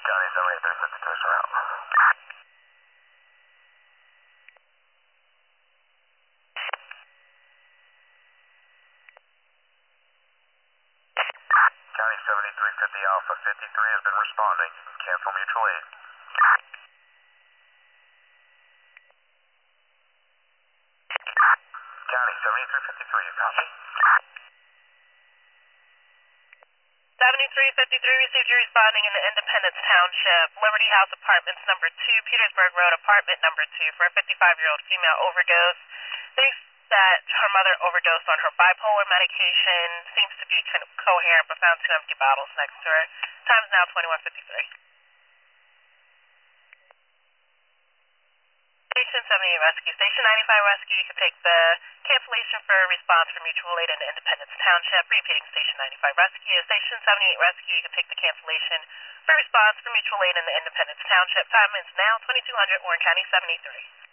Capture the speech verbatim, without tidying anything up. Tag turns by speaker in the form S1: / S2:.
S1: County seventy-three fifty-two surround. County seventy-three fifty Alpha fifty-three has been responding. Cancel mutual aid. County seventy-three fifty-three, you copy?
S2: seventy-three fifty-three received you responding in the Independence Township, Liberty House Apartments number two, Petersburg Road apartment number two for a fifty-five-year-old female overdose. Thinks that her mother overdosed on her bipolar medication, seems to be kind of coherent, but found two empty bottles next to her. Time is now twenty-one fifty-three. Station seventy-eight Rescue. Station ninety-five Rescue, you can take the cancellation for a response for mutual aid in Independence Township. Repeating Station ninety-five Rescue. Station seventy-eight Rescue, you can take the cancellation for response for mutual aid in the Independence Township. Time is now twenty-two hundred, Warren County seventy-three.